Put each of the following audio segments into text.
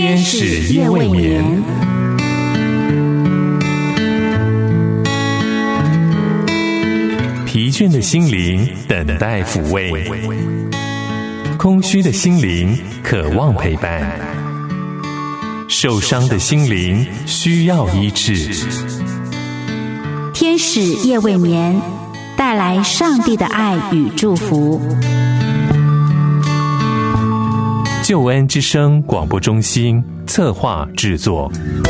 天使夜未眠。疲倦的心灵等待抚慰，空虚的心灵渴望陪伴，受伤的心灵需要医治。 天使夜未眠，带来上帝的爱与祝福。 救恩之声广播中心策划制作。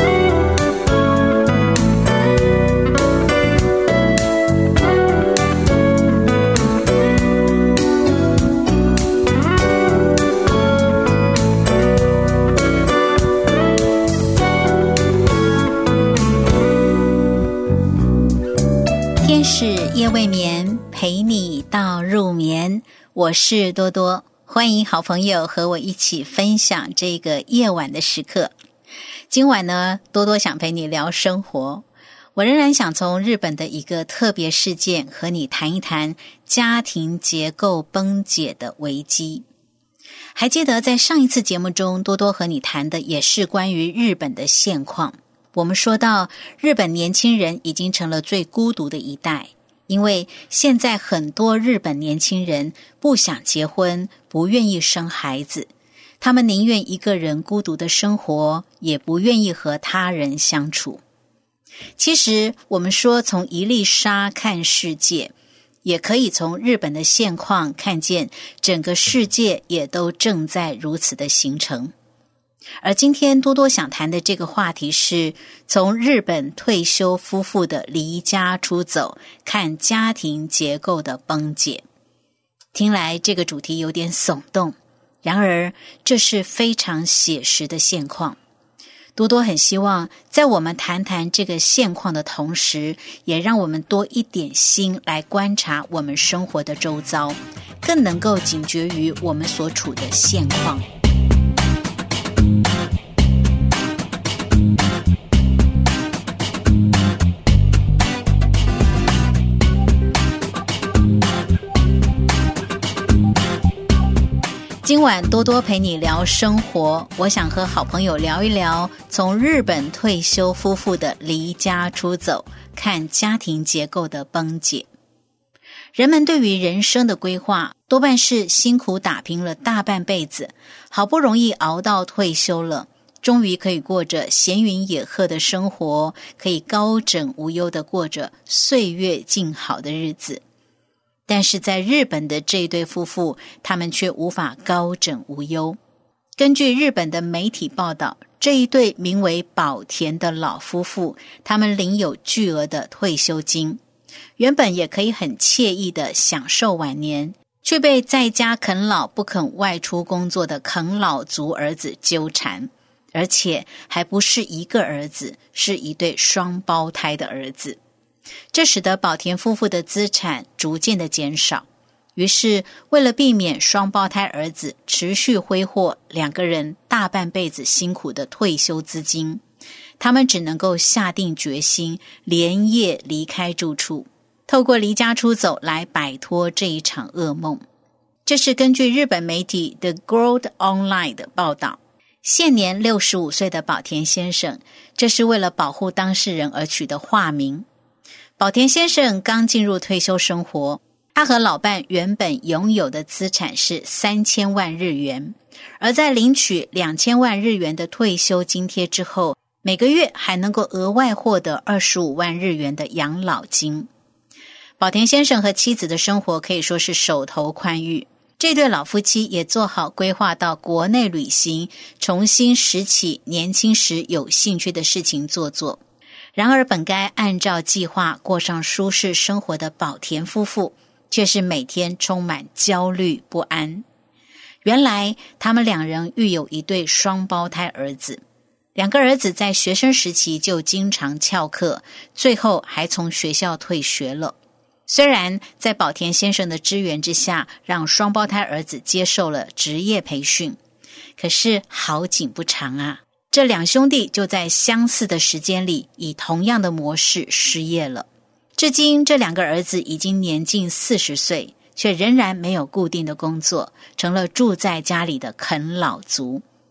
天使夜未眠，陪你到入眠。我是多多，欢迎好朋友和我一起分享这个夜晚的时刻。今晚呢，多多想陪你聊生活。我仍然想从日本的一个特别事件和你谈一谈家庭结构崩解的危机。还记得在上一次节目中，多多和你谈的也是关于日本的现况。我们说到日本年轻人已经成了最孤独的一代，因为现在很多日本年轻人不想结婚，不愿意生孩子，他们宁愿一个人孤独的生活，也不愿意和他人相处。其实我们说从一粒沙看世界，也可以从日本的现况看见整个世界也都正在如此的形成。而今天多多想谈的这个话题是从日本退休夫妇的离家出走看家庭结构的崩解。听来这个主题有点耸动，然而这是非常写实的现况。多多很希望在我们谈谈这个现况的同时，也让我们多一点心来观察我们生活的周遭，更能够警觉于我们所处的现况。今晚多多陪你聊生活，我想和好朋友聊一聊从日本退休夫妇的离家出走看家庭结构的崩解。人们对于人生的规划多半是辛苦打拼了大半辈子，好不容易熬到退休了，终于可以过着闲云野鹤的生活，可以高枕无忧地过着岁月静好的日子。但是在日本的这一对夫妇，他们却无法高枕无忧。根据日本的媒体报道，这一对名为宝田的老夫妇，他们领有巨额的退休金，原本也可以很惬意地享受晚年，却被在家啃老不肯外出工作的啃老族儿子纠缠，而且还不是一个儿子，是一对双胞胎的儿子。这使得宝田夫妇的资产逐渐的减少，于是为了避免双胞胎儿子持续挥霍两个人大半辈子辛苦的退休资金，他们只能够下定决心连夜离开住处，透过离家出走来摆脱这一场噩梦。这是根据日本媒体 The World Online 的报道。现年65岁的宝田先生，这是为了保护当事人而取的化名。宝田先生刚进入退休生活，他和老伴原本拥有的资产是3000万日元，而在领取2000万日元的退休津贴之后，每个月还能够额外获得25万日元的养老金。宝田先生和妻子的生活可以说是手头宽裕，这对老夫妻也做好规划到国内旅行，重新拾起年轻时有兴趣的事情做。然而本该按照计划过上舒适生活的宝田夫妇，却是每天充满焦虑不安。原来他们两人育有一对双胞胎儿子，两个儿子在学生时期就经常翘课，最后还从学校退学了。虽然在宝田先生的支援之下，让双胞胎儿子接受了职业培训，可是好景不长啊，这两兄弟就在相似的时间里以同样的模式失业了。至今这两个儿子已经年近40岁，却仍然没有固定的工作，成了住在家里的啃老族。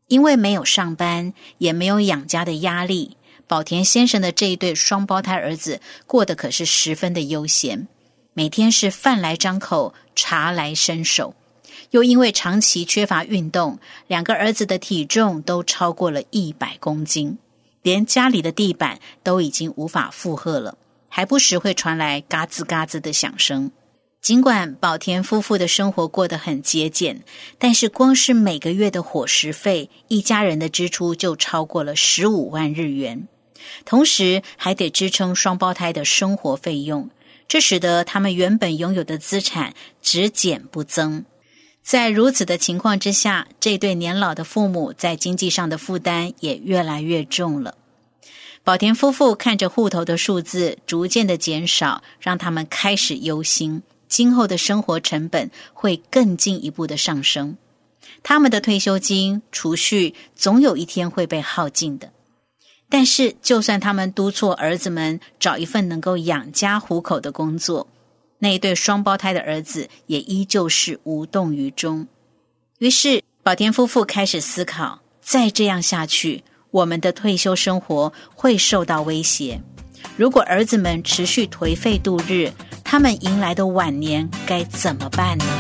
因为没有上班，也没有养家的压力，保田先生的这一对双胞胎儿子过得可是十分的悠闲，每天是饭来张口，茶来伸手。又因为长期缺乏运动，两个儿子的体重都超过了100公斤，连家里的地板都已经无法负荷了，还不时会传来嘎吱嘎吱的响声。尽管保田夫妇的生活过得很节俭，但是光是每个月的伙食费，一家人的支出就超过了15万日元，同时还得支撑双胞胎的生活费用，这使得他们原本拥有的资产只减不增。在如此的情况之下，这对年老的父母在经济上的负担也越来越重了。保田夫妇看着户头的数字逐渐的减少，让他们开始忧心，今后的生活成本会更进一步的上升。他们的退休金、储蓄总有一天会被耗尽的。但是就算他们督促儿子们找一份能够养家糊口的工作，那一对双胞胎的儿子也依旧是无动于衷。于是保田夫妇开始思考，再这样下去，我们的退休生活会受到威胁。如果儿子们持续颓废度日，他们迎来的晚年该怎么办呢？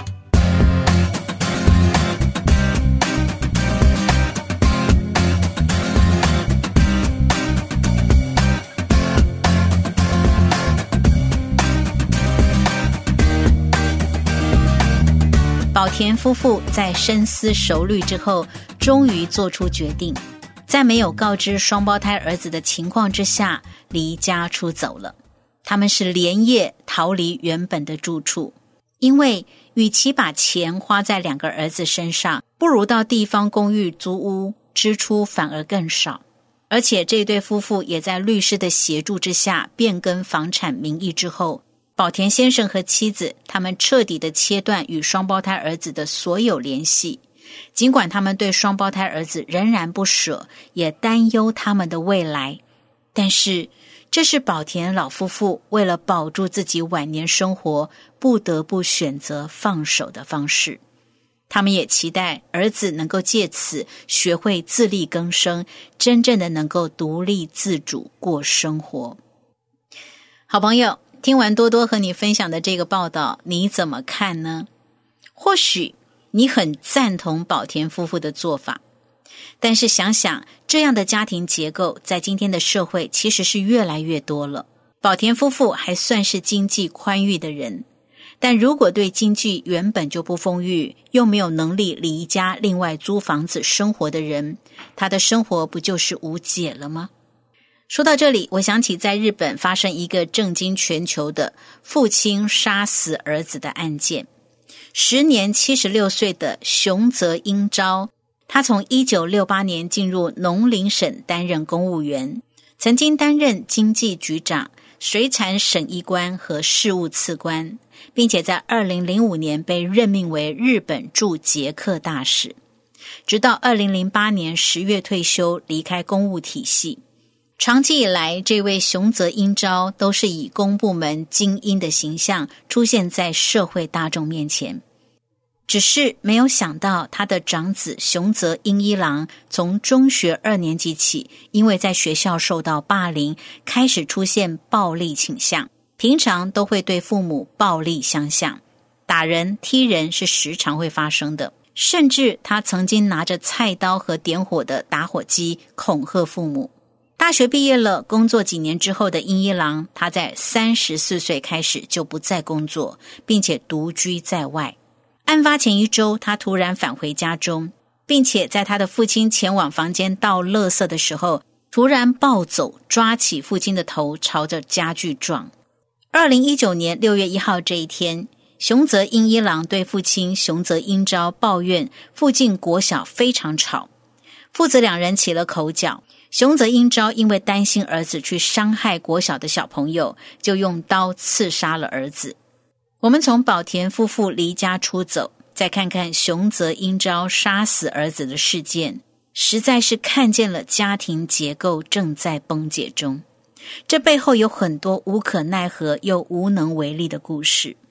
保田夫妇在深思熟虑之后，终于做出决定，在没有告知双胞胎儿子的情况之下，离家出走了。他们是连夜逃离原本的住处，因为与其把钱花在两个儿子身上，不如到地方公寓租屋，支出反而更少。而且这对夫妇也在律师的协助之下变更房产名义之后，保田先生和妻子他们彻底的切断与双胞胎儿子的所有联系。尽管他们对双胞胎儿子仍然不舍，也担忧他们的未来，但是这是保田老夫妇为了保住自己晚年生活不得不选择放手的方式。他们也期待儿子能够借此学会自力更生，真正的能够独立自主过生活。好朋友，听完多多和你分享的这个报道，你怎么看呢？或许你很赞同保田夫妇的做法，但是想想这样的家庭结构在今天的社会其实是越来越多了。保田夫妇还算是经济宽裕的人，但如果对经济原本就不丰裕，又没有能力离家另外租房子生活的人，他的生活不就是无解了吗？说到这里，我想起在日本发生一个震惊全球的父亲杀死儿子的案件。时年76岁的熊泽英昭，他从1968年进入农林省担任公务员，曾经担任经济局长、水产省医官和事务次官，并且在2005年被任命为日本驻捷克大使，直到2008年10月退休，离开公务体系。长期以来，这位熊泽英昭都是以公部门精英的形象出现在社会大众面前。只是没有想到，他的长子熊泽英一郎从中学2年级起，因为在学校受到霸凌，开始出现暴力倾向，平常都会对父母暴力相向，打人、踢人是时常会发生的。甚至他曾经拿着菜刀和点火的打火机恐吓父母。大学毕业了，工作几年之后的英一郎，他在34岁开始就不再工作，并且独居在外。案发前1周，他突然返回家中，并且在他的父亲前往房间倒垃圾的时候，突然暴走，抓起父亲的头朝着家具撞。2019年6月1号这一天，熊泽英一郎对父亲熊泽英昭抱怨附近国小非常吵，父子两人起了口角。熊泽英昭因为担心儿子去伤害国小的小朋友，就用刀刺杀了儿子。我们从保田夫妇离家出走，再看看熊泽英昭杀死儿子的事件，实在是看见了家庭结构正在崩解中。这背后有很多无可奈何又无能为力的故事。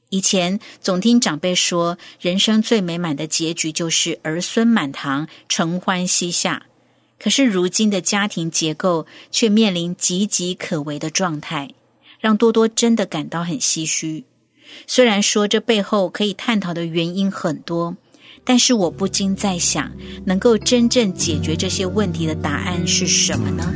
以前总听长辈说，人生最美满的结局就是儿孙满堂，承欢膝下。可是如今的家庭结构却面临岌岌可危的状态，让多多真的感到很唏嘘。虽然说这背后可以探讨的原因很多，但是我不禁在想，能够真正解决这些问题的答案是什么呢？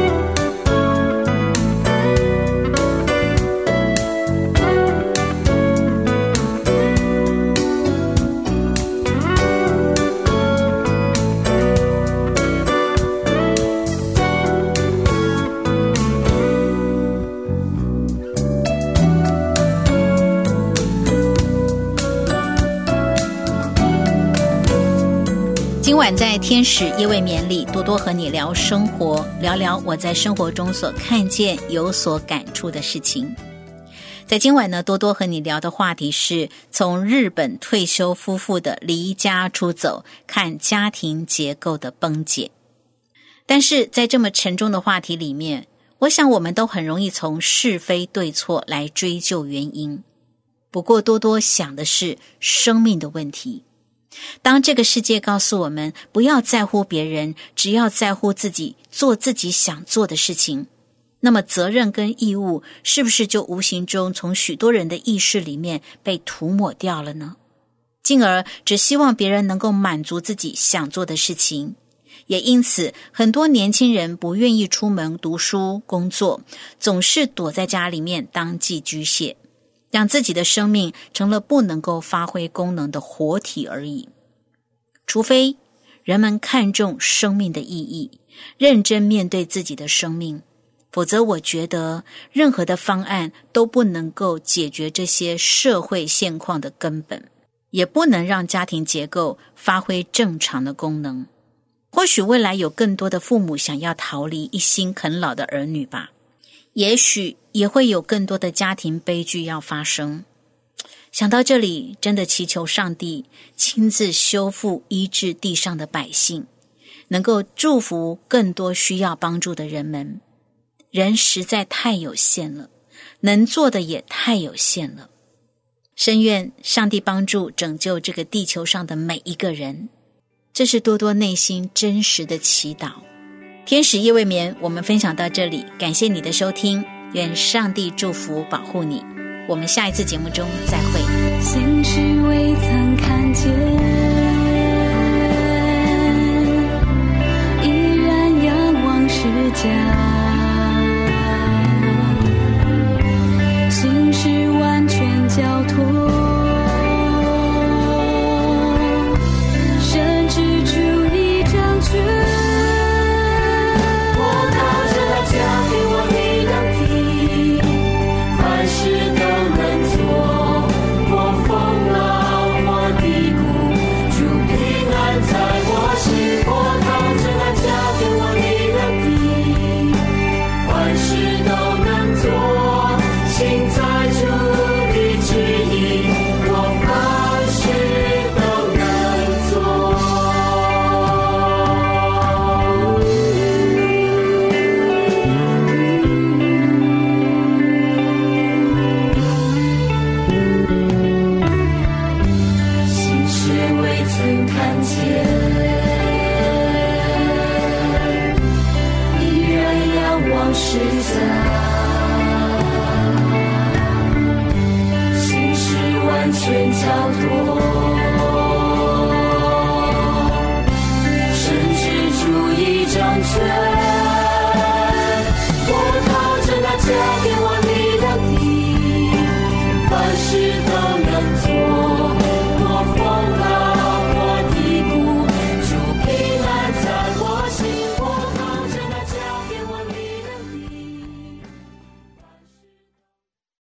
今晚在天使夜未眠里，多多和你聊生活，聊聊我在生活中所看见有所感触的事情。在今晚呢，多多和你聊的话题是从日本退休夫妇的离家出走，看家庭结构的崩解。但是在这么沉重的话题里面，我想我们都很容易从是非对错来追究原因。不过多多想的是生命的问题。当这个世界告诉我们不要在乎别人，只要在乎自己，做自己想做的事情，那么责任跟义务是不是就无形中从许多人的意识里面被涂抹掉了呢？进而只希望别人能够满足自己想做的事情，也因此很多年轻人不愿意出门读书工作，总是躲在家里面当寄居蟹，让自己的生命成了不能够发挥功能的活体而已。除非人们看重生命的意义，认真面对自己的生命，否则我觉得任何的方案都不能够解决这些社会现况的根本，也不能让家庭结构发挥正常的功能。或许未来有更多的父母想要逃离一心啃老的儿女吧，也许也会有更多的家庭悲剧要发生。想到这里，真的祈求上帝亲自修复医治地上的百姓，能够祝福更多需要帮助的人们。人实在太有限了，能做的也太有限了。深愿上帝帮助拯救这个地球上的每一个人，这是多多内心真实的祈祷。天使夜未眠，我们分享到这里，感谢你的收听，愿上帝祝福保护你，我们下一次节目中再会。 心事未曾看见，依然仰望世家，心事完全交托，甚至主一张权。是家，心事完全交托，甚至主一张权。